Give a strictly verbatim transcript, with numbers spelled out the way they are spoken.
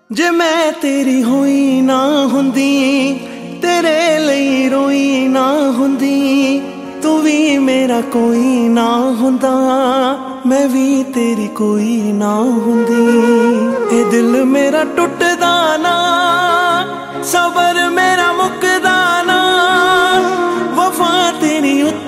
जे मैं तेरी होई ना हुंदी, तेरे लई रोई ना हुंदी, तू भी मेरा कोई ना हुंदा, मैं भी तेरी कोई ना हुंदी। ए दिल मेरा टुटदा ना, सबर